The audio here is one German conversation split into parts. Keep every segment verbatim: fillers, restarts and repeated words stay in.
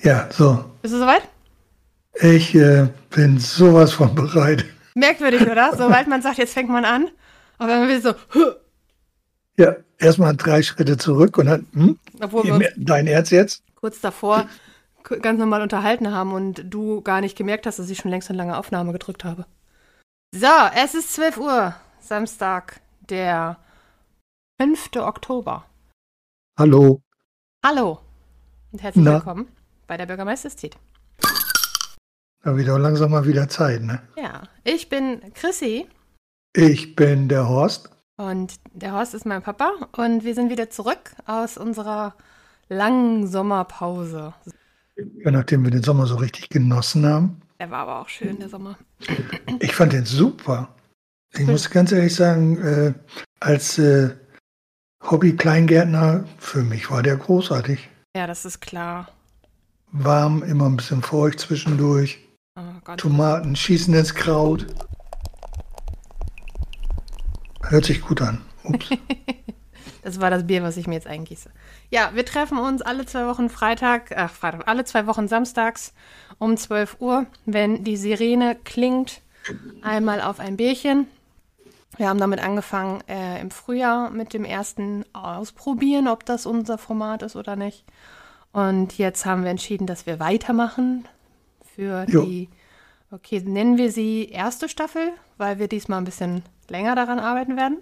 Ja, so. Bist du soweit? Ich äh, bin sowas von bereit. Merkwürdig, oder? Sobald man sagt, jetzt fängt man an. Aber wenn man will so, huh, Ja, erstmal drei Schritte zurück und dann, hm, obwohl wir uns dein Ernst jetzt? kurz davor k- ganz normal unterhalten haben und du gar nicht gemerkt hast, dass ich schon längst eine lange Aufnahme gedrückt habe. So, es ist zwölf Uhr, Samstag, der fünfte Oktober. Hallo. Hallo und herzlich Na? willkommen bei der Bürgermeisterstit. Da wird auch langsam mal wieder Zeit, ne? Ja, ich bin Chrissy Ich bin der Horst. und der Horst ist mein Papa und wir sind wieder zurück aus unserer langen Sommerpause. Ja, nachdem wir den Sommer so richtig genossen haben. Der war aber auch schön, der Sommer. Ich fand den super. Ich muss ganz ehrlich sagen, äh, als äh, Hobby-Kleingärtner, für mich war der großartig. Ja, das ist klar. Warm, immer ein bisschen feucht zwischendurch. Oh Gott. Tomaten schießen ins Kraut. Hört sich gut an. Ups. Das war das Bier, was ich mir jetzt eingieße. Ja, wir treffen uns alle zwei Wochen Freitag, ach Freitag, alle zwei Wochen samstags um zwölf Uhr, wenn die Sirene klingt, einmal auf ein Bierchen. Wir haben damit angefangen äh, im Frühjahr mit dem ersten Ausprobieren, ob das unser Format ist oder nicht. Und jetzt haben wir entschieden, dass wir weitermachen für Jo. die, okay, nennen wir sie erste Staffel, weil wir diesmal ein bisschen länger daran arbeiten werden.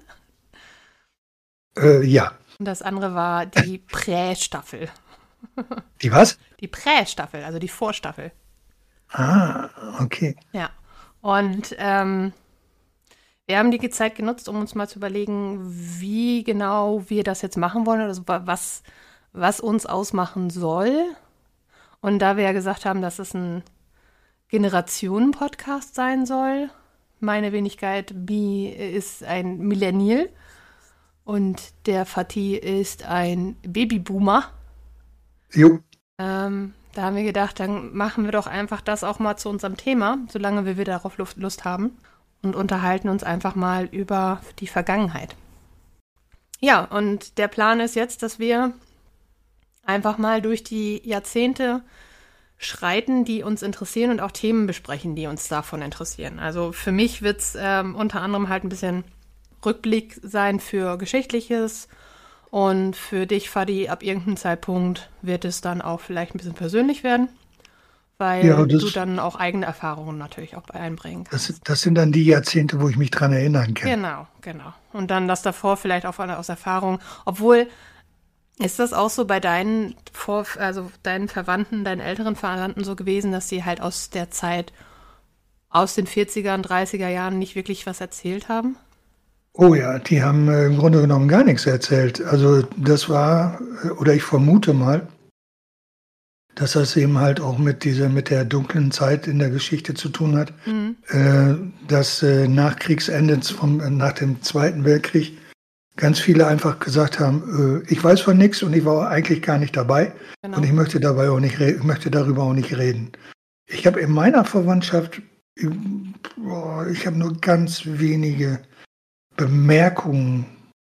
Äh, ja. Und das andere war die Prä-Staffel. Die was? Die Prä-Staffel, also die Vorstaffel. Ah, okay. Ja. Und ähm, wir haben die Zeit genutzt, um uns mal zu überlegen, wie genau wir das jetzt machen wollen, also wa- was, was uns ausmachen soll. Und da wir ja gesagt haben, dass es ein Generationen-Podcast sein soll, meine Wenigkeit Bi ist ein Millennial und der Fatih ist ein Babyboomer. Jo. Ähm, da haben wir gedacht, dann machen wir doch einfach das auch mal zu unserem Thema, solange wir wieder darauf Lust, Lust haben und unterhalten uns einfach mal über die Vergangenheit. Ja, und der Plan ist jetzt, dass wir einfach mal durch die Jahrzehnte schreiten, die uns interessieren und auch Themen besprechen, die uns davon interessieren. Also für mich wird es ähm, unter anderem halt ein bisschen Rückblick sein für Geschichtliches und für dich, Fadi, ab irgendeinem Zeitpunkt wird es dann auch vielleicht ein bisschen persönlich werden, weil Ja, das- du dann auch eigene Erfahrungen natürlich auch einbringen kannst. Das, das sind dann die Jahrzehnte, wo ich mich dran erinnern kann. Genau, genau. Und dann das davor vielleicht auch aus Erfahrung. Obwohl, ist das auch so bei deinen Vor also deinen Verwandten, deinen älteren Verwandten so gewesen, dass sie halt aus der Zeit, aus den vierzigern, dreißiger Jahren nicht wirklich was erzählt haben? Oh ja, die haben äh, im Grunde genommen gar nichts erzählt. Also das war, äh, oder ich vermute mal, dass das eben halt auch mit dieser, mit der dunklen Zeit in der Geschichte zu tun hat. Mhm. Äh, dass äh, nach Kriegsende, vom, äh, nach dem Zweiten Weltkrieg, ganz viele einfach gesagt haben, äh, ich weiß von nichts und ich war eigentlich gar nicht dabei Genau. und ich möchte dabei auch nicht re- ich möchte darüber auch nicht reden. Ich habe in meiner Verwandtschaft, äh, boah, ich habe nur ganz wenige Bemerkungen,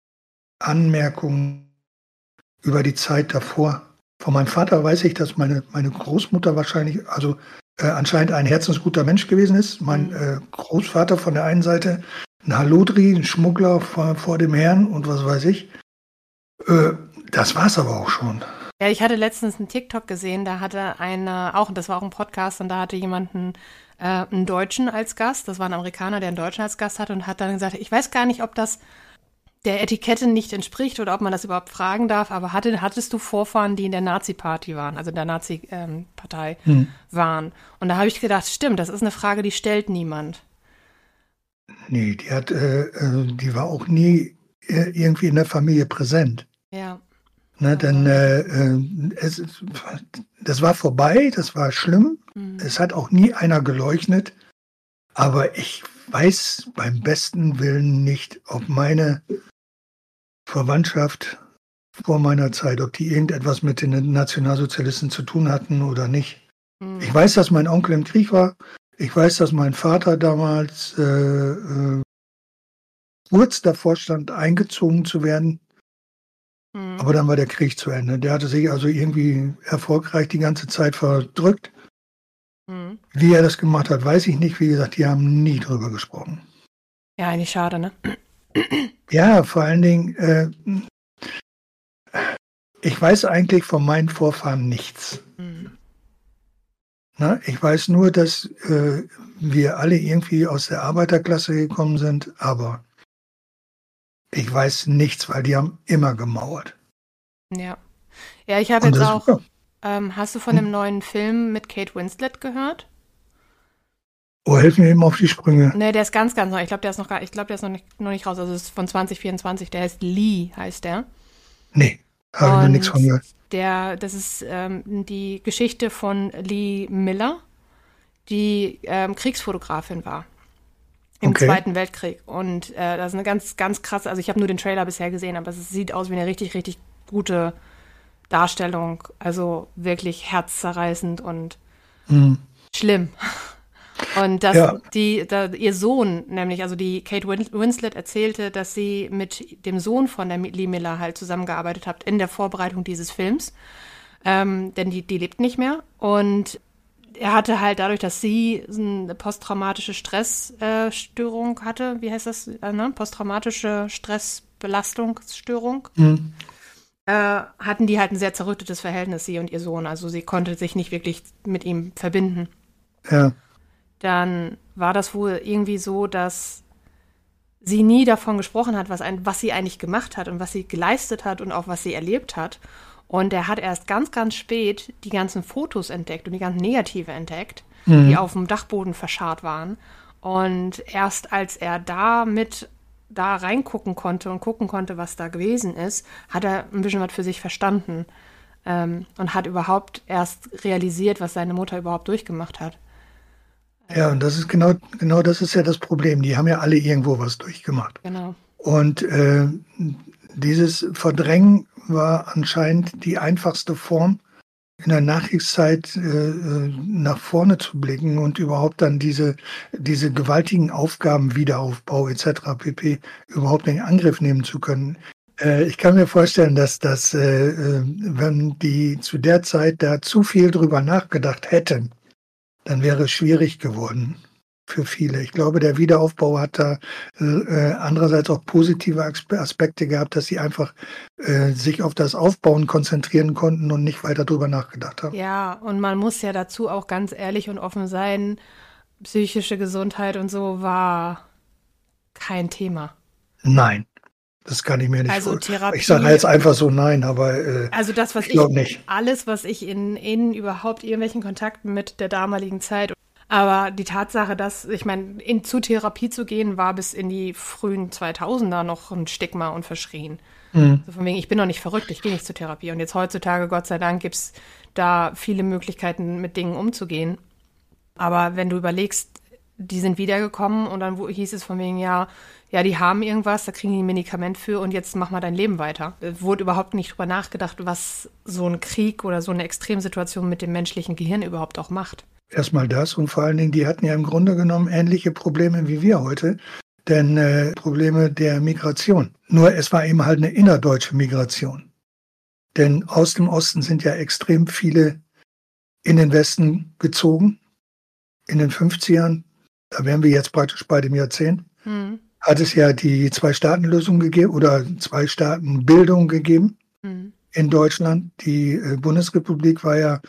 Anmerkungen über die Zeit davor. Von meinem Vater weiß ich, dass meine, meine Großmutter wahrscheinlich, also äh, anscheinend ein herzensguter Mensch gewesen ist. Mein Mhm. äh, Großvater von der einen Seite, ein Halodri, ein Schmuggler vor, vor dem Herrn und was weiß ich. Äh, das war's aber auch schon. Ja, ich hatte letztens einen TikTok gesehen, da hatte einer, auch, das war auch ein Podcast, und da hatte jemanden, äh, einen Deutschen als Gast, das war ein Amerikaner, der einen Deutschen als Gast hatte und hat dann gesagt, ich weiß gar nicht, ob das der Etikette nicht entspricht oder ob man das überhaupt fragen darf, aber hatte, hattest du Vorfahren, die in der Nazi-Party waren, also in der Nazi-Partei Hm. waren? Und da habe ich gedacht, stimmt, das ist eine Frage, die stellt niemand. Nee, die hat, äh, äh, die war auch nie äh, irgendwie in der Familie präsent. Ja. Ne, denn äh, äh, es, ist- das war vorbei, das war schlimm. Mhm. Es hat auch nie einer geleugnet. Aber ich weiß beim besten Willen nicht, ob meine Verwandtschaft vor meiner Zeit, ob die irgendetwas mit den Nationalsozialisten zu tun hatten oder nicht. Mhm. Ich weiß, dass mein Onkel im Krieg war. Ich weiß, dass mein Vater damals äh, äh, kurz davor stand, eingezogen zu werden. Mhm. Aber dann war der Krieg zu Ende. Der hatte sich also irgendwie erfolgreich die ganze Zeit verdrückt. Mhm. Wie er das gemacht hat, weiß ich nicht. Wie gesagt, die haben nie drüber gesprochen. Ja, eigentlich schade, ne? Ja, vor allen Dingen, äh, ich weiß eigentlich von meinen Vorfahren nichts. Mhm. Na, ich weiß nur, dass äh, wir alle irgendwie aus der Arbeiterklasse gekommen sind, aber ich weiß nichts, weil die haben immer gemauert. Ja. Ja, ich habe Und jetzt das, auch, ja. ähm, hast du von dem Hm? neuen Film mit Kate Winslet gehört? Oh, helf mir eben auf die Sprünge. Ne, der ist ganz, ganz neu. Ich glaube, der ist noch gar, ich glaube, der ist noch nicht, noch nicht raus. Also es ist von zwanzig vierundzwanzig. Der heißt Lee, heißt der. Nee, habe ich noch nichts Und von gehört. der, das ist ähm, die Geschichte von Lee Miller, die ähm, Kriegsfotografin war im Okay. Zweiten Weltkrieg. Und äh, das ist eine ganz, ganz krasse, also ich habe nur den Trailer bisher gesehen, aber es sieht aus wie eine richtig, richtig gute Darstellung. Also wirklich herzzerreißend und Hm. schlimm. Und dass Ja, die, da, ihr Sohn, nämlich, also die Kate Win- Winslet erzählte, dass sie mit dem Sohn von der Lee Miller halt zusammengearbeitet hat in der Vorbereitung dieses Films. Ähm, denn die, die lebt nicht mehr. Und er hatte halt dadurch, dass sie so eine posttraumatische Stressstörung hatte, wie heißt das, äh, ne? Posttraumatische Stressbelastungsstörung, hm. äh, hatten die halt ein sehr zerrüttetes Verhältnis, sie und ihr Sohn. Also sie konnte sich nicht wirklich mit ihm verbinden. Ja, Dann war das wohl irgendwie so, dass sie nie davon gesprochen hat, was, ein, was sie eigentlich gemacht hat und was sie geleistet hat und auch was sie erlebt hat. Und er hat erst ganz, ganz spät die ganzen Fotos entdeckt und die ganzen Negative entdeckt, die hm. auf dem Dachboden verscharrt waren. Und erst als er da mit da reingucken konnte und gucken konnte, was da gewesen ist, hat er ein bisschen was für sich verstanden ähm, und hat überhaupt erst realisiert, was seine Mutter überhaupt durchgemacht hat. Ja, und das ist genau, genau das ist ja das Problem. Die haben ja alle irgendwo was durchgemacht. Genau. Und äh, dieses Verdrängen war anscheinend die einfachste Form, in der Nachkriegszeit äh, äh, nach vorne zu blicken und überhaupt dann diese, diese gewaltigen Aufgaben, Wiederaufbau et cetera pp. Überhaupt in Angriff nehmen zu können. Äh, ich kann mir vorstellen, dass das, äh, äh, wenn die zu der Zeit da zu viel drüber nachgedacht hätten, dann wäre es schwierig geworden für viele. Ich glaube, der Wiederaufbau hat da äh, andererseits auch positive Aspe- Aspekte gehabt, dass sie einfach äh, sich auf das Aufbauen konzentrieren konnten und nicht weiter drüber nachgedacht haben. Ja, und man muss ja dazu auch ganz ehrlich und offen sein, psychische Gesundheit und so war kein Thema. Nein, das kann ich mir nicht Also vorstellen. Ich sage jetzt Therapie, einfach so nein, aber äh, also das, was ich ich, glaube nicht. alles, was ich in, in überhaupt irgendwelchen Kontakten mit der damaligen Zeit, aber die Tatsache, dass, ich meine, in, zu Therapie zu gehen, war bis in die frühen zweitausender noch ein Stigma und verschrien. Hm. So von wegen, ich bin doch nicht verrückt, ich gehe nicht zur Therapie. Und jetzt heutzutage, Gott sei Dank, gibt es da viele Möglichkeiten, mit Dingen umzugehen. Aber wenn du überlegst, die sind wiedergekommen und dann wo- hieß es von wegen, ja, ja, die haben irgendwas, da kriegen die ein Medikament für und jetzt mach mal dein Leben weiter. Es wurde überhaupt nicht drüber nachgedacht, was so ein Krieg oder so eine Extremsituation mit dem menschlichen Gehirn überhaupt auch macht. Erstmal das und vor allen Dingen, die hatten ja im Grunde genommen ähnliche Probleme wie wir heute, denn äh, Probleme der Migration. Nur es war eben halt eine innerdeutsche Migration. Denn aus dem Osten sind ja extrem viele in den Westen gezogen. In den fünfzigern, da wären wir jetzt praktisch bei dem Jahrzehnt, Hm. hat es ja die Zwei-Staaten-Lösung gegeben oder Zwei-Staaten-Bildung gegeben Hm. in Deutschland. Die äh, Bundesrepublik war ja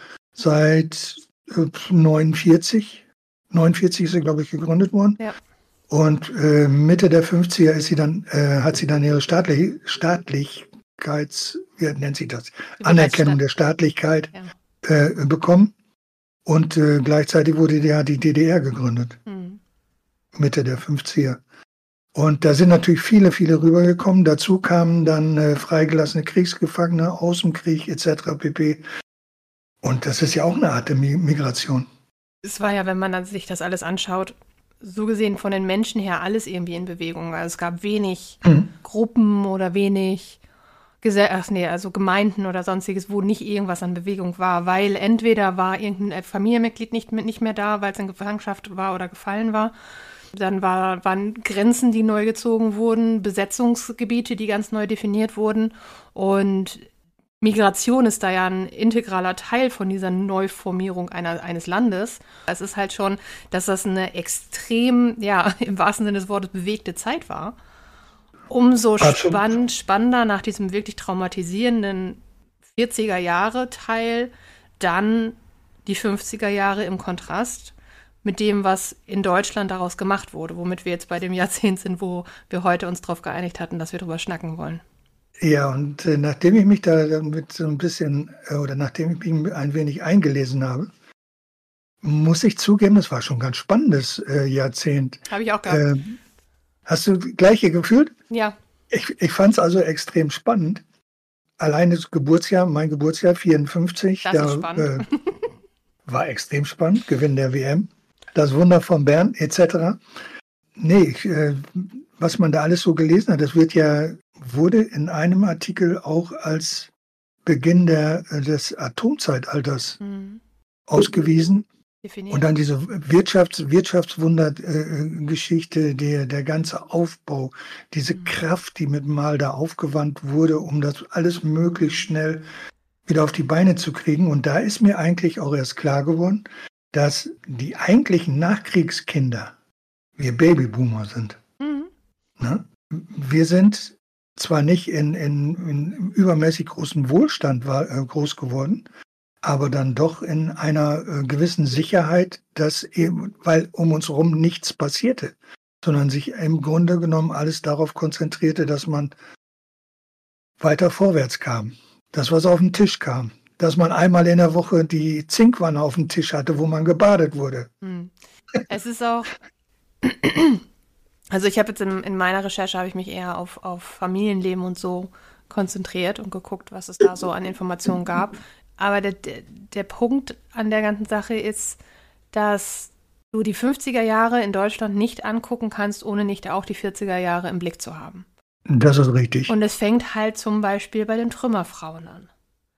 seit äh, neunundvierzig, neunundvierzig ist sie, glaube ich, gegründet worden. Ja. Und äh, Mitte der fünfziger ist sie dann, äh, hat sie dann ihre Staatlich Staatlichkeits, wie nennt sie das? Anerkennung der Staatlichkeit Ja. äh, bekommen. Und äh, gleichzeitig wurde ja die D D R gegründet, Hm. Mitte der fünfziger. Und da sind natürlich viele, viele rübergekommen. Dazu kamen dann äh, freigelassene Kriegsgefangene aus dem Krieg et cetera pp. Und das ist ja auch eine Art der Mi- Migration. Es war ja, wenn man dann sich das alles anschaut, so gesehen von den Menschen her alles irgendwie in Bewegung. Also es gab wenig Mhm. Gruppen oder wenig Gesell ach nee, also Gemeinden oder sonstiges, wo nicht irgendwas an Bewegung war, weil entweder war irgendein Familienmitglied nicht, nicht mehr da, weil es in Gefangenschaft war oder gefallen war, Dann war, waren Grenzen, die neu gezogen wurden, Besetzungsgebiete, die ganz neu definiert wurden. Und Migration ist da ja ein integraler Teil von dieser Neuformierung einer, eines Landes. Es ist halt schon, dass das eine extrem, ja, im wahrsten Sinne des Wortes bewegte Zeit war. Umso spann, spannender nach diesem wirklich traumatisierenden vierziger-Jahre-Teil dann die fünfziger Jahre im Kontrast mit dem, was in Deutschland daraus gemacht wurde, womit wir jetzt bei dem Jahrzehnt sind, wo wir heute uns darauf geeinigt hatten, dass wir drüber schnacken wollen. Ja, und äh, nachdem ich mich da damit so ein bisschen, äh, oder nachdem ich mich ein wenig eingelesen habe, muss ich zugeben, es war schon ein ganz spannendes äh, Jahrzehnt. Habe ich auch gehabt. Äh, hast du das Gleiche gefühlt? Ja. Ich, ich fand es also extrem spannend. Allein das Geburtsjahr, mein Geburtsjahr vierundfünfzig, Das da, ist spannend. Äh, war extrem spannend. Gewinn der W M, das Wunder von Bern et cetera. Nee, ich, äh, was man da alles so gelesen hat, das wird ja, wurde in einem Artikel auch als Beginn der, des Atomzeitalters Mhm. ausgewiesen. Definiert. Und dann diese Wirtschafts-, Wirtschaftswunder-Geschichte, der, der ganze Aufbau, diese Mhm. Kraft, die mit Mal da aufgewandt wurde, um das alles möglichst schnell wieder auf die Beine zu kriegen. Und da ist mir eigentlich auch erst klar geworden, dass die eigentlichen Nachkriegskinder wir Babyboomer sind. Mhm. Ne? Wir sind zwar nicht in, in, in übermäßig großem Wohlstand war, äh, groß geworden, aber dann doch in einer äh, gewissen Sicherheit, dass eben, weil um uns herum nichts passierte, sondern sich im Grunde genommen alles darauf konzentrierte, dass man weiter vorwärts kam, dass was auf den Tisch kam, dass man einmal in der Woche die Zinkwanne auf dem Tisch hatte, wo man gebadet wurde. Mhm. Es ist auch, also ich habe jetzt in, in meiner Recherche habe ich mich eher auf, auf Familienleben und so konzentriert und geguckt, was es da so an Informationen gab. Aber der, der, der Punkt an der ganzen Sache ist, dass du die fünfziger Jahre in Deutschland nicht angucken kannst, ohne nicht auch die vierziger Jahre im Blick zu haben. Das ist richtig. Und es fängt halt zum Beispiel bei den Trümmerfrauen an.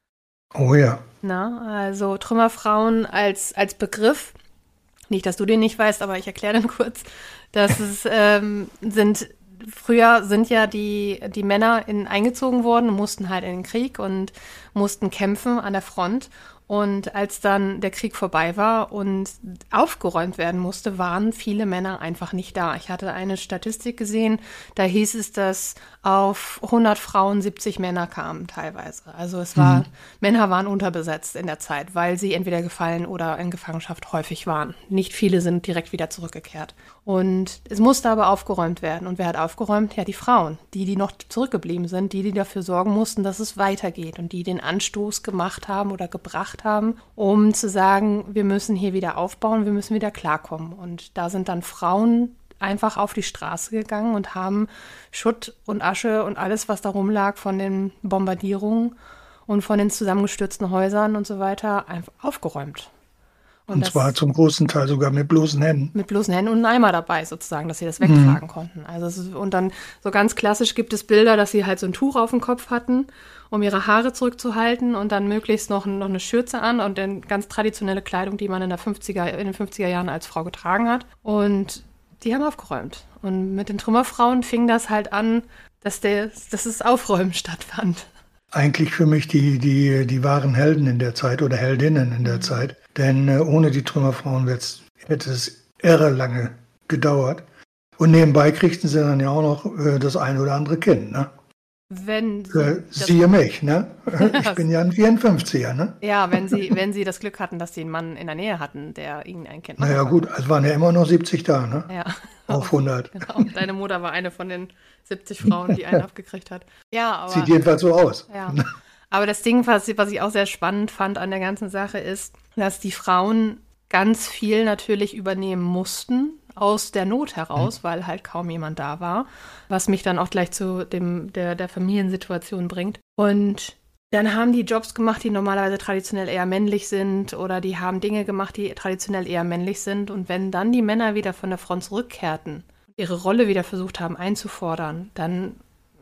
Oh ja. Na, also Trümmerfrauen als, als Begriff, nicht, dass du den nicht weißt, aber ich erkläre dann kurz, dass es ähm, sind, früher sind ja die, die Männer in, eingezogen worden, mussten halt in den Krieg und mussten kämpfen an der Front. Und als dann der Krieg vorbei war und aufgeräumt werden musste, waren viele Männer einfach nicht da. Ich hatte eine Statistik gesehen, da hieß es, dass auf hundert Frauen siebzig Männer kamen teilweise. Also es war, mhm. Männer waren unterbesetzt in der Zeit, weil sie entweder gefallen oder in Gefangenschaft häufig waren. Nicht viele sind direkt wieder zurückgekehrt. Und es musste aber aufgeräumt werden. Und wer hat aufgeräumt? Ja, die Frauen, die, die noch zurückgeblieben sind, die, die dafür sorgen mussten, dass es weitergeht und die den Anstoß gemacht haben oder gebracht haben, um zu sagen, wir müssen hier wieder aufbauen, wir müssen wieder klarkommen. Und da sind dann Frauen einfach auf die Straße gegangen und haben Schutt und Asche und alles, was da rumlag von den Bombardierungen und von den zusammengestürzten Häusern und so weiter, einfach aufgeräumt. Und, und zwar zum großen Teil sogar mit bloßen Händen. Mit bloßen Händen und einen Eimer dabei sozusagen, dass sie das wegtragen mhm. konnten. Also es ist, und dann so ganz klassisch gibt es Bilder, dass sie halt so ein Tuch auf dem Kopf hatten, um ihre Haare zurückzuhalten und dann möglichst noch, noch eine Schürze an und dann ganz traditionelle Kleidung, die man in, der fünfziger, in den fünfziger Jahren als Frau getragen hat. Und die haben aufgeräumt. Und mit den Trümmerfrauen fing das halt an, dass, der, dass das Aufräumen stattfand. Eigentlich für mich die, die, die wahren Helden in der Zeit oder Heldinnen in der mhm. Zeit. Denn äh, ohne die Trümmerfrauen hätte es irre lange gedauert. Und nebenbei kriegten sie dann ja auch noch äh, das ein oder andere Kind, ne? Wenn sie äh, siehe mich, ne? Ich bin ja ein vierundfünfziger, ne? Ja, wenn sie, wenn sie das Glück hatten, dass sie einen Mann in der Nähe hatten, der ihnen ein Kind machen Naja gut, es waren ja immer noch siebzig da, ne? Ja. Auf hundert. Genau, deine Mutter war eine von den siebzig Frauen, die einen abgekriegt hat. Ja, aber, sieht jedenfalls so aus. Ja. Aber das Ding, was, was ich auch sehr spannend fand an der ganzen Sache, ist, dass die Frauen ganz viel natürlich übernehmen mussten, aus der Not heraus, mhm. weil halt kaum jemand da war, was mich dann auch gleich zu dem der, der Familiensituation bringt. Und dann haben die Jobs gemacht, die normalerweise traditionell eher männlich sind, oder die haben Dinge gemacht, die traditionell eher männlich sind. Und wenn dann die Männer wieder von der Front zurückkehrten, ihre Rolle wieder versucht haben einzufordern, dann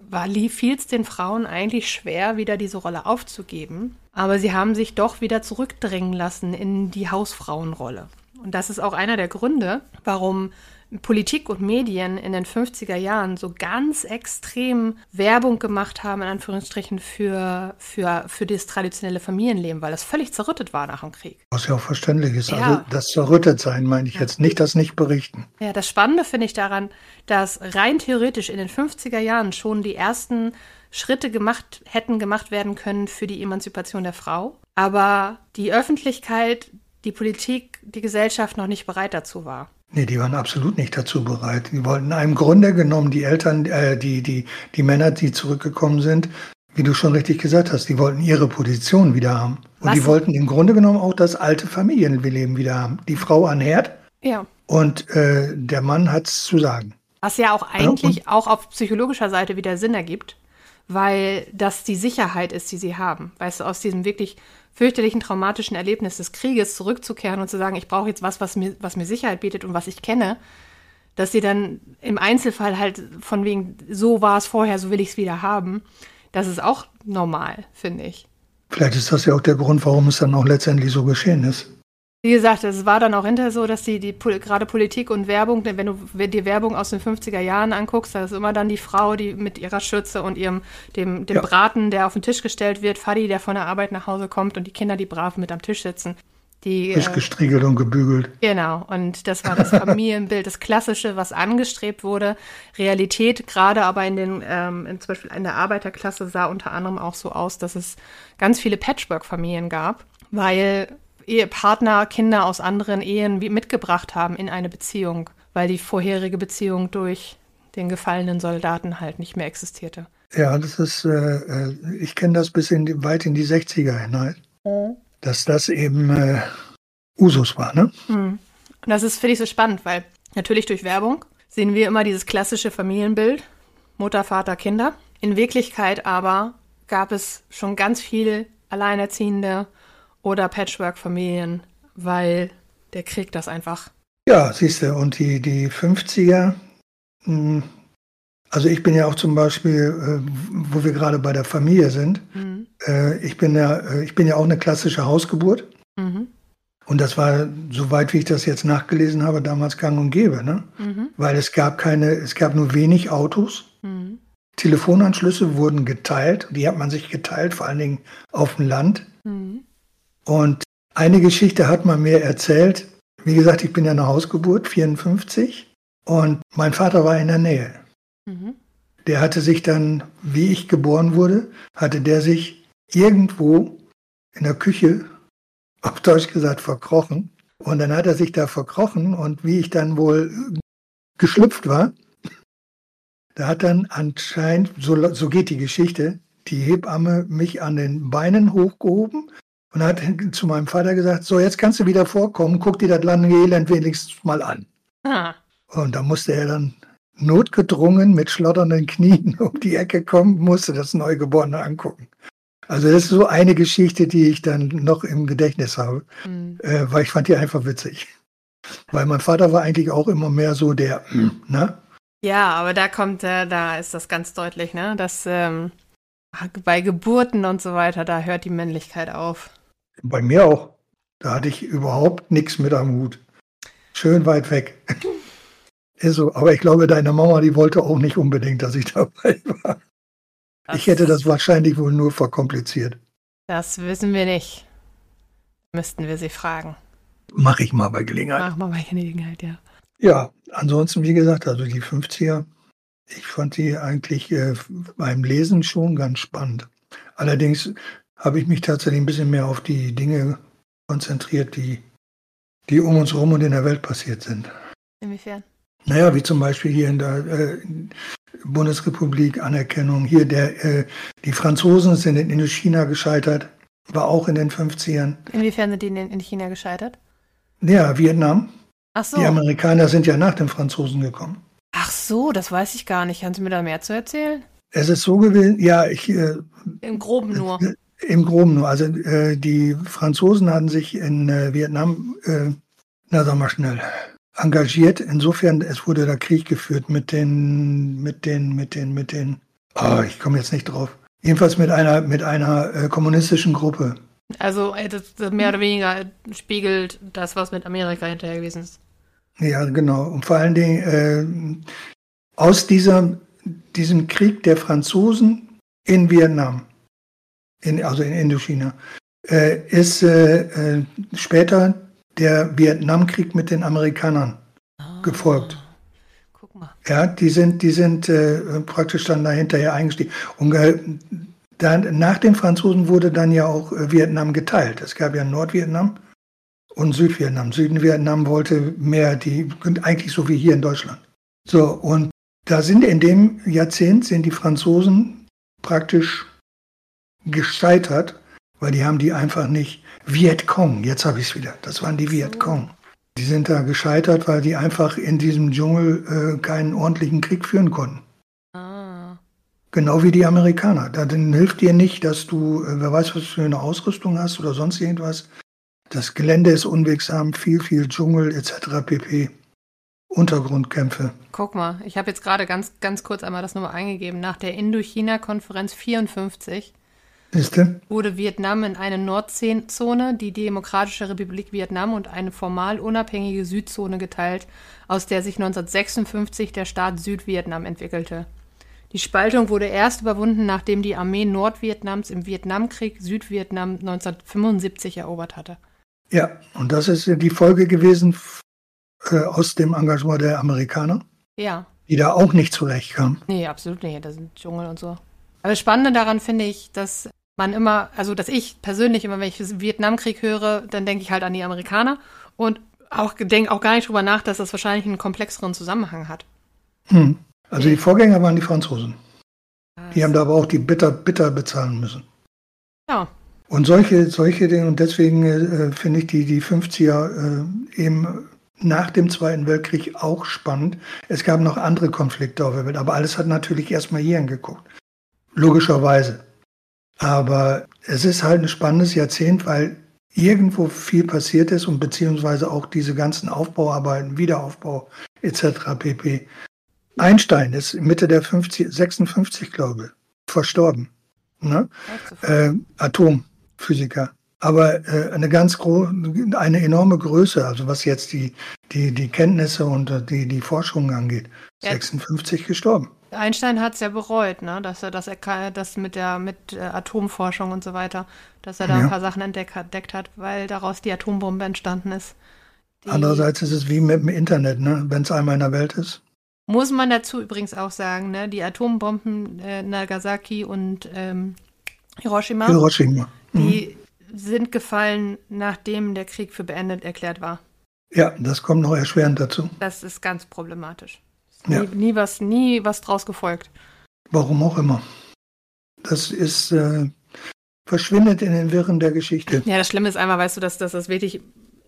fiel es den Frauen eigentlich schwer, wieder diese Rolle aufzugeben. Aber sie haben sich doch wieder zurückdrängen lassen in die Hausfrauenrolle. Und das ist auch einer der Gründe, warum Politik und Medien in den fünfziger Jahren so ganz extrem Werbung gemacht haben, in Anführungsstrichen, für, für, für das traditionelle Familienleben, weil das völlig zerrüttet war nach dem Krieg. Was ja auch verständlich ist. Ja. Also das zerrüttet sein meine ich Ja. jetzt, nicht das nicht berichten. Ja, das Spannende finde ich daran, dass rein theoretisch in den fünfziger Jahren schon die ersten Schritte gemacht, hätten gemacht werden können für die Emanzipation der Frau, aber die Öffentlichkeit, die Politik, die Gesellschaft noch nicht bereit dazu war. Nee, die waren absolut nicht dazu bereit. Die wollten im Grunde genommen die Eltern, äh, die, die, die Männer, die zurückgekommen sind, wie du schon richtig gesagt hast, die wollten ihre Position wieder haben. Und Was? die wollten im Grunde genommen auch das alte Familienleben wieder haben. Die Frau an Herd Ja. und äh, der Mann hat's zu sagen. Was ja auch eigentlich und- auch auf psychologischer Seite wieder Sinn ergibt, weil das die Sicherheit ist, die sie haben. Weißt du, aus diesem wirklich fürchterlichen, traumatischen Erlebnis des Krieges zurückzukehren und zu sagen, ich brauche jetzt was, was mir, was mir Sicherheit bietet und was ich kenne, dass sie dann im Einzelfall halt von wegen, so war es vorher, so will ich es wieder haben, das ist auch normal, finde ich. Vielleicht ist das ja auch der Grund, warum es dann auch letztendlich so geschehen ist. Wie gesagt, es war dann auch hinterher so, dass die, die Pol- gerade Politik und Werbung, denn wenn du dir Werbung aus den fünfziger Jahren anguckst, da ist immer dann die Frau, die mit ihrer Schürze und ihrem dem, dem Ja. Braten, der auf den Tisch gestellt wird, Faddy, der von der Arbeit nach Hause kommt und die Kinder, die brav mit am Tisch sitzen. Die, Frisch äh, gestriegelt und gebügelt. genau, und das war das Familienbild, das Klassische, was angestrebt wurde. Realität, gerade aber in den, ähm, in, zum Beispiel in der Arbeiterklasse, sah unter anderem auch so aus, dass es ganz viele Patchwork-Familien gab, weil Ehepartner Kinder aus anderen Ehen wie mitgebracht haben in eine Beziehung, weil die vorherige Beziehung durch den gefallenen Soldaten halt nicht mehr existierte. Ja, das ist, äh, äh, ich kenne das bis in die, weit in die sechziger hinein, dass das eben äh, Usus war, ne? Hm. Und das ist, finde ich, so spannend, weil natürlich durch Werbung sehen wir immer dieses klassische Familienbild, Mutter, Vater, Kinder. In Wirklichkeit aber gab es schon ganz viel Alleinerziehende oder Patchwork-Familien, weil der Krieg das einfach. Ja, siehst du, und die, die fünfziger, mh, also ich bin ja auch zum Beispiel, äh, wo wir gerade bei der Familie sind, Mhm. äh, ich bin ja, äh, ich bin ja auch eine klassische Hausgeburt. Mhm. Und das war, soweit wie ich das jetzt nachgelesen habe, damals gang und gäbe, ne? Mhm. Weil es gab keine, es gab nur wenig Autos. Mhm. Telefonanschlüsse wurden geteilt, die hat man sich geteilt, vor allen Dingen auf dem Land. Mhm. Und eine Geschichte hat man mir erzählt. Wie gesagt, ich bin ja eine Hausgeburt, vierundfünfzig. Und mein Vater war in der Nähe. Mhm. Der hatte sich dann, wie ich geboren wurde, hatte der sich irgendwo in der Küche, auf Deutsch gesagt, verkrochen. Und dann hat er sich da verkrochen und wie ich dann wohl geschlüpft war, da hat dann anscheinend, so, so geht die Geschichte, die Hebamme mich an den Beinen hochgehoben und hat zu meinem Vater gesagt, so jetzt kannst du wieder vorkommen, guck dir das lange Elend wenigstens mal an. Ah. Und da musste er dann notgedrungen mit schlotternden Knien um die Ecke kommen, musste das Neugeborene angucken. Also das ist so eine Geschichte, die ich dann noch im Gedächtnis habe, Mhm. äh, weil ich fand die einfach witzig. Weil mein Vater war eigentlich auch immer mehr so der, ne? Ja, aber da kommt, äh, da ist das ganz deutlich, ne? Dass ähm, bei Geburten und so weiter, da hört die Männlichkeit auf. Bei mir auch. Da hatte ich überhaupt nichts mit am Hut. Schön weit weg. Ist so. Aber ich glaube, deine Mama, die wollte auch nicht unbedingt, dass ich dabei war. Das, Ich hätte das wahrscheinlich wohl nur verkompliziert. Das wissen wir nicht. Müssten wir sie fragen. Mache ich mal bei Gelegenheit. Machen wir bei Gelegenheit, ja. Ja, ansonsten, wie gesagt, also die fünfziger, ich fand die eigentlich äh, beim Lesen schon ganz spannend. Allerdings habe ich mich tatsächlich ein bisschen mehr auf die Dinge konzentriert, die, die um uns herum und in der Welt passiert sind. Inwiefern? Naja, wie zum Beispiel hier in der äh, Bundesrepublik Anerkennung. Hier der, äh, die Franzosen sind in Indochina gescheitert, war auch in den fünfzigern. Inwiefern sind die in, in China gescheitert? Ja, Vietnam. Ach so. Die Amerikaner sind ja nach den Franzosen gekommen. Ach so, das weiß ich gar nicht. Kannst du mir da mehr zu erzählen? Es ist so gewesen, ja, ich, äh, Im Groben nur. im Groben nur. Also äh, die Franzosen hatten sich in äh, Vietnam, äh, na sag mal schnell, engagiert. Insofern, es wurde da Krieg geführt mit den, mit den, mit den, mit den, oh, ich komme jetzt nicht drauf. Jedenfalls mit einer, mit einer äh, kommunistischen Gruppe. Also das, das mehr oder weniger spiegelt das, was mit Amerika hinterher gewesen ist. Ja, genau. Und vor allen Dingen äh, aus dieser, diesem Krieg der Franzosen in Vietnam, in, also in Indochina, äh, ist äh, äh, später der Vietnamkrieg mit den Amerikanern ah, gefolgt. Guck mal. Ja, die sind, die sind äh, praktisch dann da hinterher eingestiegen. Und äh, dann, nach den Franzosen wurde dann ja auch äh, Vietnam geteilt. Es gab ja Nordvietnam und Südvietnam. Südvietnam wollte mehr, die eigentlich so wie hier in Deutschland. So, und da sind in dem Jahrzehnt sind die Franzosen praktisch gescheitert, weil die haben die einfach nicht, Vietcong, jetzt habe ich es wieder, das waren die Vietcong. Die sind da gescheitert, weil die einfach in diesem Dschungel äh, keinen ordentlichen Krieg führen konnten. Ah. Genau wie die Amerikaner. Dann hilft dir nicht, dass du, äh, wer weiß, was du für eine Ausrüstung hast oder sonst irgendwas. Das Gelände ist unwegsam, viel, viel Dschungel et cetera pp. Untergrundkämpfe. Guck mal, ich habe jetzt gerade ganz, ganz kurz einmal das nochmal eingegeben. Nach der Indochina-Konferenz vierundfünfzig Siehste? wurde Vietnam in eine Nordzone, die Demokratische Republik Vietnam und eine formal unabhängige Südzone geteilt, aus der sich neunzehnhundertsechsundfünfzig der Staat Südvietnam entwickelte. Die Spaltung wurde erst überwunden, nachdem die Armee Nordvietnams im Vietnamkrieg Südvietnam neunzehnhundertfünfundsiebzig erobert hatte. Ja, und das ist die Folge gewesen äh, aus dem Engagement der Amerikaner, ja, die da auch nicht zurechtkamen. Nee, absolut nicht. Das sind Dschungel und so. Aber das Spannende daran finde ich, dass man immer, also dass ich persönlich immer, wenn ich den Vietnamkrieg höre, dann denke ich halt an die Amerikaner und auch denke auch gar nicht drüber nach, dass das wahrscheinlich einen komplexeren Zusammenhang hat. Hm. Also die Vorgänger waren die Franzosen. Die haben da aber auch die bitter, bitter bezahlen müssen. Ja. Und solche, solche Dinge, und deswegen äh, finde ich die, die fünfziger äh, eben nach dem Zweiten Weltkrieg auch spannend. Es gab noch andere Konflikte auf der Welt, aber alles hat natürlich erstmal hierhin geguckt. Logischerweise. Aber es ist halt ein spannendes Jahrzehnt, weil irgendwo viel passiert ist und beziehungsweise auch diese ganzen Aufbauarbeiten, Wiederaufbau et cetera pp. Einstein ist Mitte der fünfzig, sechsundfünfzig, glaube ich, verstorben. Ne? Äh, Atomphysiker. Aber äh, eine ganz große, eine enorme Größe, also was jetzt die, die, die Kenntnisse und äh, die, die Forschung angeht. Ja. sechsundfünfzig gestorben. Einstein hat es ja bereut, ne? dass er das, er das mit der mit äh, Atomforschung und so weiter, dass er da ja. ein paar Sachen entdeckt, entdeckt hat, weil daraus die Atombombe entstanden ist. Die Andererseits ist es wie mit dem Internet, ne? Wenn es einmal in der Welt ist. Muss man dazu übrigens auch sagen, ne? Die Atombomben äh, Nagasaki und ähm, Hiroshima, Hiroshima. Mhm. die sind gefallen, nachdem der Krieg für beendet erklärt war. Ja, das kommt noch erschwerend dazu. Das ist ganz problematisch. Ja. Nie, nie, was, nie was draus gefolgt. Warum auch immer. Das ist, äh, verschwindet in den Wirren der Geschichte. Ja, das Schlimme ist einmal, weißt du, dass, dass das wirklich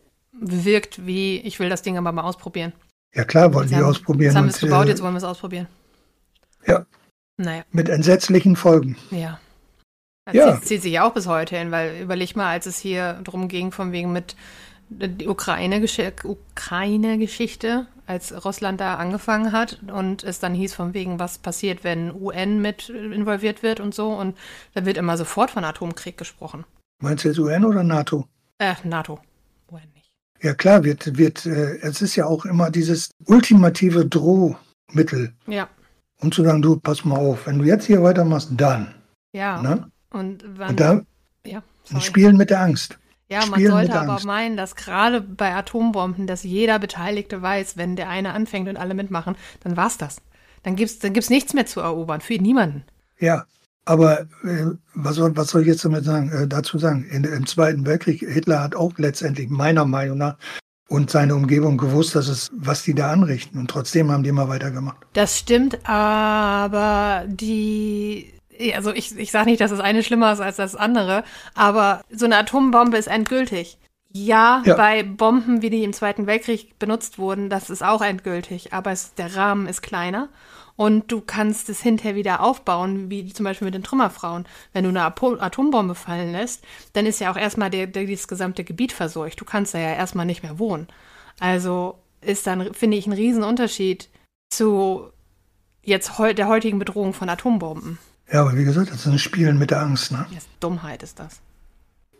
wirkt wie, ich will das Ding aber mal ausprobieren. Ja klar, wollen die haben, ausprobieren. Jetzt haben wir es und, gebaut, äh, jetzt wollen wir es ausprobieren. Ja. Naja. Mit entsetzlichen Folgen. Ja. Das ja. zieht, zieht sich ja auch bis heute hin, weil überleg mal, als es hier drum ging, von wegen mit die Ukraine-Geschichte, Ukraine-Geschichte, als Russland da angefangen hat und es dann hieß von wegen, was passiert, wenn U N mit involviert wird und so, und da wird immer sofort von Atomkrieg gesprochen. Meinst du jetzt U N oder NATO? Äh, NATO. U N nicht. Ja klar, wird, wird, äh, es ist ja auch immer dieses ultimative Drohmittel. Ja. Um zu sagen, du, pass mal auf, wenn du jetzt hier weitermachst, dann. Ja. Ne? Und, wann, und da ja, spielen mit der Angst. Ja, man Spielen sollte aber meinen, dass gerade bei Atombomben, dass jeder Beteiligte weiß, wenn der eine anfängt und alle mitmachen, dann war's das. Dann gibt's, dann gibt's nichts mehr zu erobern, für niemanden. Ja, aber äh, was, soll, was soll ich jetzt damit sagen, äh, dazu sagen? In, Im Zweiten Weltkrieg, Hitler hat auch letztendlich meiner Meinung nach und seine Umgebung gewusst, dass es, was die da anrichten. Und trotzdem haben die immer weitergemacht. Das stimmt, aber die... Also ich, ich sage nicht, dass das eine schlimmer ist als das andere, aber so eine Atombombe ist endgültig. Ja, ja, bei Bomben, wie die im Zweiten Weltkrieg benutzt wurden, das ist auch endgültig, aber es, der Rahmen ist kleiner und du kannst es hinterher wieder aufbauen, wie zum Beispiel mit den Trümmerfrauen. Wenn du eine Atombombe fallen lässt, dann ist ja auch erstmal der, der, das gesamte Gebiet verseucht. Du kannst da ja erstmal nicht mehr wohnen. Also ist dann, finde ich, ein Riesenunterschied zu jetzt heu, der heutigen Bedrohung von Atombomben. Ja, aber wie gesagt, das ist ein Spielen mit der Angst, ne? Ja, Dummheit ist das.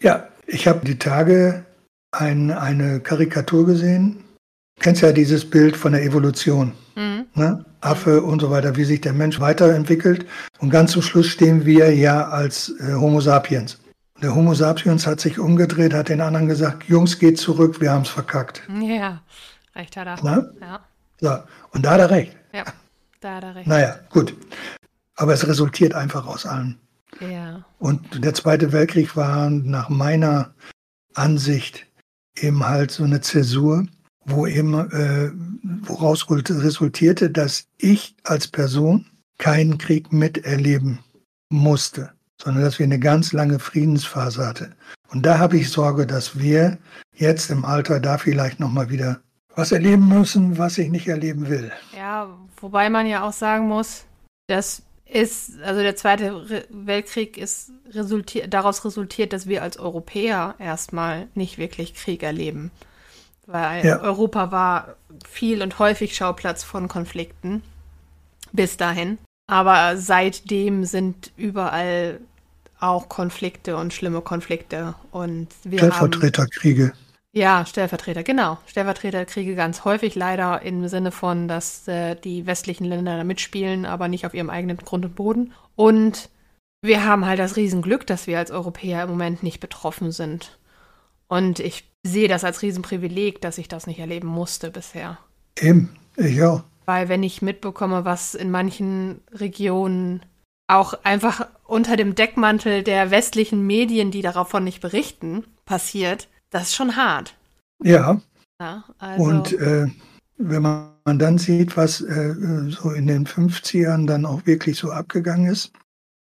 Ja, ich habe die Tage ein, eine Karikatur gesehen. Du kennst ja dieses Bild von der Evolution, Mhm. ne? Affe und so weiter, wie sich der Mensch weiterentwickelt. Und ganz zum Schluss stehen wir ja als äh, Homo sapiens. Der Homo sapiens hat sich umgedreht, hat den anderen gesagt, Jungs, geht zurück, wir haben es verkackt. Ja, recht hat er. Ne? Ja, So, und da hat er recht. ja, da hat er recht. Naja, gut. Aber es resultiert einfach aus allem. Ja. Und der Zweite Weltkrieg war nach meiner Ansicht eben halt so eine Zäsur, wo eben, äh, woraus resultierte, dass ich als Person keinen Krieg miterleben musste, sondern dass wir eine ganz lange Friedensphase hatten. Und da habe ich Sorge, dass wir jetzt im Alter da vielleicht nochmal wieder was erleben müssen, was ich nicht erleben will. Ja, wobei man ja auch sagen muss, das ist, also der Zweite Re- Weltkrieg ist resultiert, daraus resultiert, dass wir als Europäer erstmal nicht wirklich Krieg erleben. Weil Ja. Europa war viel und häufig Schauplatz von Konflikten bis dahin. Aber seitdem sind überall auch Konflikte und schlimme Konflikte. Und wir haben, Stellvertreterkriege. ja, Stellvertreter, genau. Stellvertreterkriege ganz häufig leider im Sinne von, dass äh, die westlichen Länder da mitspielen, aber nicht auf ihrem eigenen Grund und Boden. Und wir haben halt das Riesenglück, dass wir als Europäer im Moment nicht betroffen sind. Und ich sehe das als Riesenprivileg, dass ich das nicht erleben musste bisher. Eben, ich auch. Weil wenn ich mitbekomme, was in manchen Regionen auch einfach unter dem Deckmantel der westlichen Medien, die davon nicht berichten, passiert, das ist schon hart. Ja, Ja, also, und äh, wenn man dann sieht, was äh, so in den fünfzigern dann auch wirklich so abgegangen ist,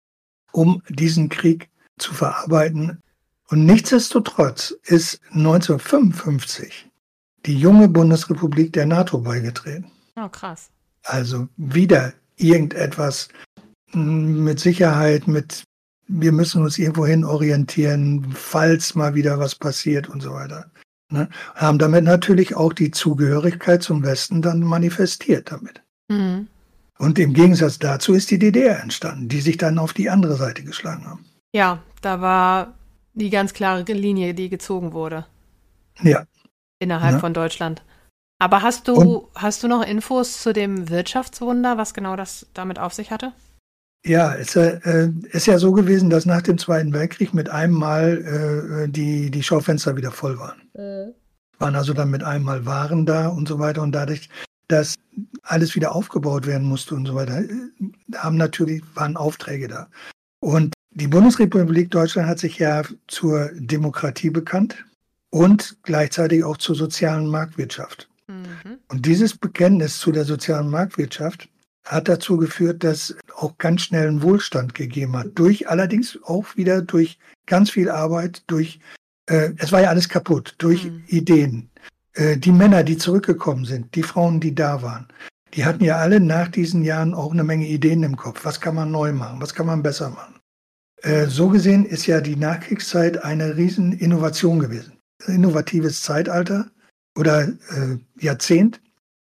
um diesen Krieg zu verarbeiten. Und nichtsdestotrotz ist neunzehnhundertfünfundfünfzig die junge Bundesrepublik der NATO beigetreten. oh krass. Also wieder irgendetwas mh, mit Sicherheit, mit wir müssen uns irgendwohin orientieren, falls mal wieder was passiert und so weiter. Ne? Haben damit natürlich auch die Zugehörigkeit zum Westen dann manifestiert damit. Mhm. Und im Gegensatz dazu ist die D D R entstanden, die sich dann auf die andere Seite geschlagen haben. Ja, da war die ganz klare Linie, die gezogen wurde Ja, innerhalb Ja. von Deutschland. Aber hast du, Und- hast du noch Infos zu dem Wirtschaftswunder, was genau das damit auf sich hatte? ja, es äh, ist ja so gewesen, dass nach dem Zweiten Weltkrieg mit einem Mal äh, die, die Schaufenster wieder voll waren. Waren also dann mit einem Mal Waren da und so weiter. Und dadurch, dass alles wieder aufgebaut werden musste und so weiter, äh, haben natürlich, waren Aufträge da. Und die Bundesrepublik Deutschland hat sich ja zur Demokratie bekannt und gleichzeitig auch zur sozialen Marktwirtschaft. Mhm. Und dieses Bekenntnis zu der sozialen Marktwirtschaft hat dazu geführt, dass auch ganz schnell einen Wohlstand gegeben hat. Durch allerdings auch wieder durch ganz viel Arbeit, durch, äh, es war ja alles kaputt, durch Mhm. Ideen. Äh, die Männer, die zurückgekommen sind, die Frauen, die da waren, die hatten ja alle nach diesen Jahren auch eine Menge Ideen im Kopf. Was kann man neu machen? Was kann man besser machen? Äh, so gesehen ist ja die Nachkriegszeit eine riesen Innovation gewesen. Ein innovatives Zeitalter oder äh, Jahrzehnt,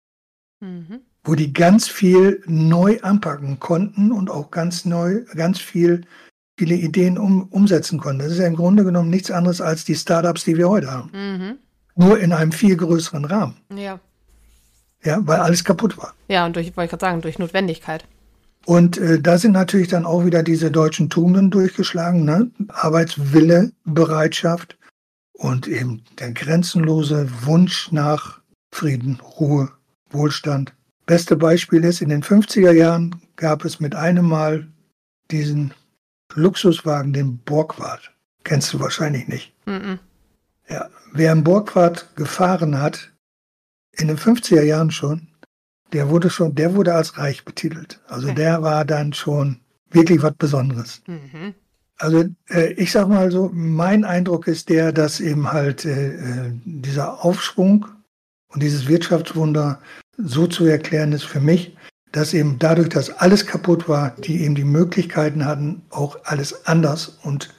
Mhm. wo die ganz viel neu anpacken konnten und auch ganz neu, ganz viel, viele Ideen um, umsetzen konnten. Das ist ja im Grunde genommen nichts anderes als die Startups, die wir heute haben. Mhm. Nur in einem viel größeren Rahmen. Ja. Ja, weil alles kaputt war. Ja, und durch, wollte ich gerade sagen, durch Notwendigkeit. Und äh, da sind natürlich dann auch wieder diese deutschen Tugenden durchgeschlagen, ne? Arbeitswille, Bereitschaft und eben der grenzenlose Wunsch nach Frieden, Ruhe, Wohlstand. Beste Beispiel ist, in den fünfziger Jahren gab es mit einem Mal diesen Luxuswagen, den Borgward. Kennst du wahrscheinlich nicht. Mhm. Ja, wer einen Borgward gefahren hat, in den fünfziger Jahren schon, der wurde schon, der wurde als reich betitelt. Also Okay. der war dann schon wirklich was Besonderes. Mhm. Also äh, ich sag mal so, mein Eindruck ist der, dass eben halt äh, äh, dieser Aufschwung und dieses Wirtschaftswunder so zu erklären ist für mich, dass eben dadurch, dass alles kaputt war, die eben die Möglichkeiten hatten, auch alles anders und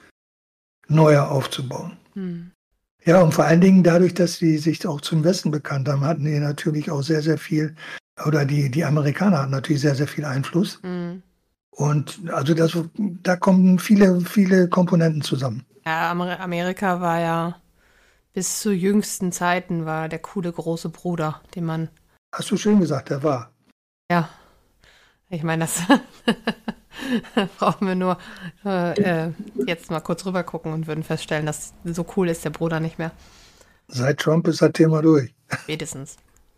neuer aufzubauen. Mhm. Ja, und vor allen Dingen dadurch, dass sie sich auch zum Westen bekannt haben, hatten die natürlich auch sehr, sehr viel, oder die, die Amerikaner hatten natürlich sehr, sehr viel Einfluss. Mhm. Und also das, da kommen viele, viele Komponenten zusammen. Ja, Amer- Amerika war ja bis zu jüngsten Zeiten war der coole große Bruder, den man, Hast du schön gesagt, der war. ja, ich meine, das brauchen wir nur äh, äh, jetzt mal kurz rüber gucken und würden feststellen, dass so cool ist der Bruder nicht mehr. Seit Trump ist das Thema durch. Spätestens.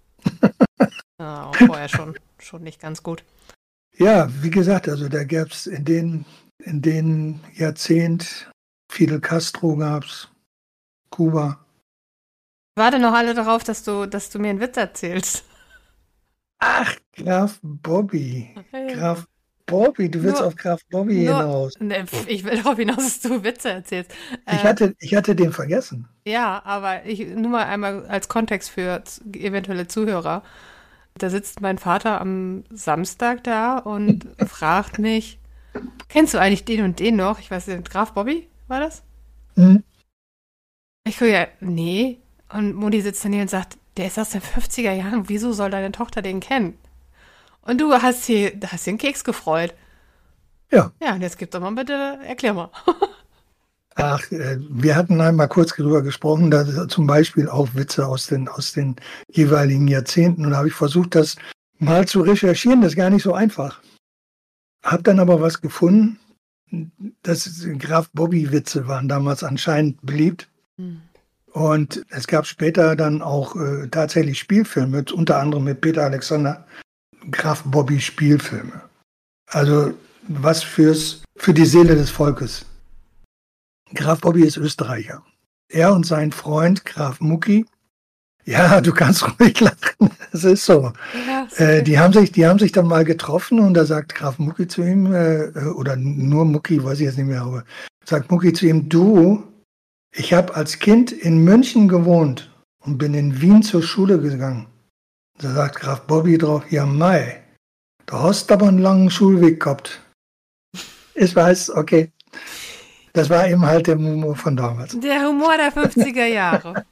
Ja, auch vorher schon, schon nicht ganz gut. Ja, wie gesagt, also da gab es in den, in den Jahrzehnt Fidel Castro gab's, Kuba. Warte noch alle darauf, dass du, dass du mir einen Witz erzählst. Ach, Graf Bobby. Graf Bobby, du willst Nur- auf Graf Bobby nur- hinaus. Ne, pf, ich will darauf hinaus, dass du Witze erzählst. Ich Äh, hatte, ich hatte den vergessen. Ja, aber ich nur mal einmal als Kontext für z- eventuelle Zuhörer. Da sitzt mein Vater am Samstag da und fragt mich, kennst du eigentlich den und den noch? Ich weiß nicht, Graf Bobby war das? Hm? Ich gucke ja, nee. Und Mutti sitzt daneben und sagt, der ist aus den fünfziger Jahren, wieso soll deine Tochter den kennen? Und du hast hier, hast hier einen Keks gefreut. Ja. Ja, und jetzt gib doch mal bitte, erklär mal. Ach, äh, wir hatten einmal kurz darüber gesprochen, dass zum Beispiel auch Witze aus den, aus den jeweiligen Jahrzehnten. Und da habe ich versucht, das mal zu recherchieren. Das ist gar nicht so einfach. Hab dann aber was gefunden. Das ist- Graf Bobby-Witze waren damals anscheinend beliebt. Hm. Und es gab später dann auch äh, tatsächlich Spielfilme, unter anderem mit Peter Alexander, Graf Bobby Spielfilme. Also was fürs, für die Seele des Volkes. Graf Bobby ist Österreicher. Er und sein Freund Graf Mucki, ja, du kannst ruhig lachen, es ist so. Ja, ist Äh, okay. die haben sich, die haben sich dann mal getroffen und da sagt Graf Mucki zu ihm, äh, oder nur Mucki, weiß ich jetzt nicht mehr, aber sagt Mucki zu ihm, du, ich habe als Kind in München gewohnt und bin in Wien zur Schule gegangen. Da sagt Graf Bobby drauf, ja mei, du hast aber einen langen Schulweg gehabt. Ich weiß, okay. Das war eben halt der Humor von damals. Der Humor der fünfziger Jahre.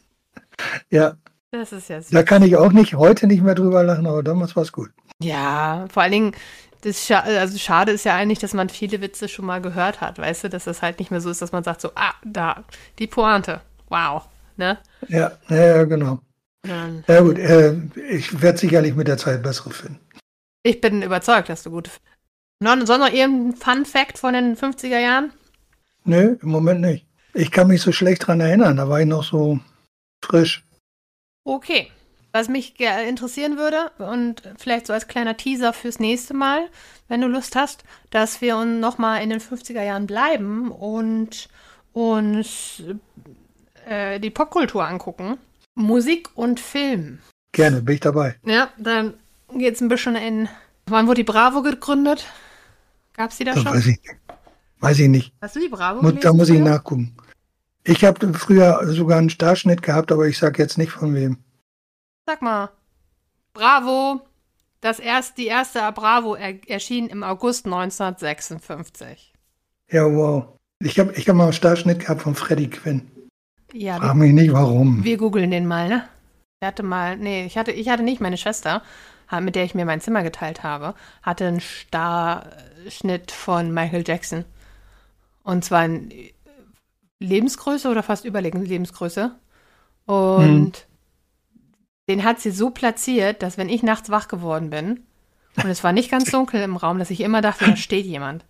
Ja, Das ist ja süß. da kann ich auch nicht, heute nicht mehr drüber lachen, aber damals war es gut. Ja, vor allen Dingen, das scha also schade ist ja eigentlich, dass man viele Witze schon mal gehört hat, weißt du, dass das halt nicht mehr so ist, dass man sagt so, ah, da, die Pointe, wow, ne? Ja, ja, genau. Ähm, Ja gut, äh, ich werde sicherlich mit der Zeit bessere finden. Ich bin überzeugt, dass du gute... Noch, sonst noch irgendein Fun-Fact von den fünfziger Jahren? Nö, im Moment nicht. Ich kann mich so schlecht dran erinnern, da war ich noch so frisch. Okay. Was mich ge- interessieren würde, und vielleicht so als kleiner Teaser fürs nächste Mal, wenn du Lust hast, dass wir uns nochmal in den fünfziger Jahren bleiben und uns äh, die Popkultur angucken. Musik und Film. Gerne, bin ich dabei. Ja, dann geht's ein bisschen in... Wann wurde die Bravo gegründet? Gab's die da Das schon? weiß ich, weiß ich nicht. Hast du die Bravo Mu- gelesen? Da muss ich früher? nachgucken. Ich habe früher sogar einen Starschnitt gehabt, aber ich sage jetzt nicht von wem. Sag mal. Bravo. Das erst, die erste Bravo er, erschien im August neunzehnhundertsechsundfünfzig. Ja, wow. Ich habe ich hab mal einen Starschnitt gehabt von Freddie Quinn. Ja, Frag mich nicht, warum. wir googeln den mal, ne? Ich hatte mal, nee, ich hatte, ich hatte nicht, meine Schwester, ha- mit der ich mir mein Zimmer geteilt habe, hatte einen Starschnitt von Michael Jackson. Und zwar in Lebensgröße oder fast überlegen Lebensgröße. Und den hat sie so platziert, dass wenn ich nachts wach geworden bin und es war nicht ganz dunkel im Raum, dass ich immer dachte, da steht jemand.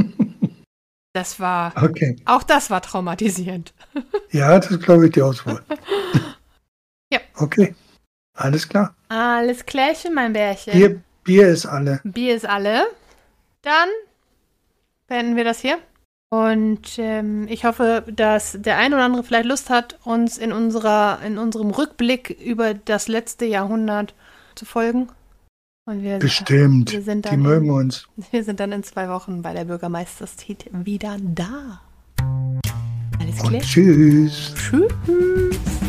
Das war, Okay. auch das war traumatisierend. Ja, das ist, glaube ich, die Auswahl. Ja. Okay. Alles klar. Alles klärchen, mein Bärchen. Bier, Bier ist alle. Bier ist alle. Dann beenden wir das hier. Und ähm, ich hoffe, dass der ein oder andere vielleicht Lust hat, uns in unserer, in unserem Rückblick über das letzte Jahrhundert zu folgen. Und wir, Bestimmt. wir sind Die dann mögen in, uns. wir sind dann in zwei Wochen bei der Bürgermeisterstiet wieder da. Alles klar? Und tschüss. Tschüss.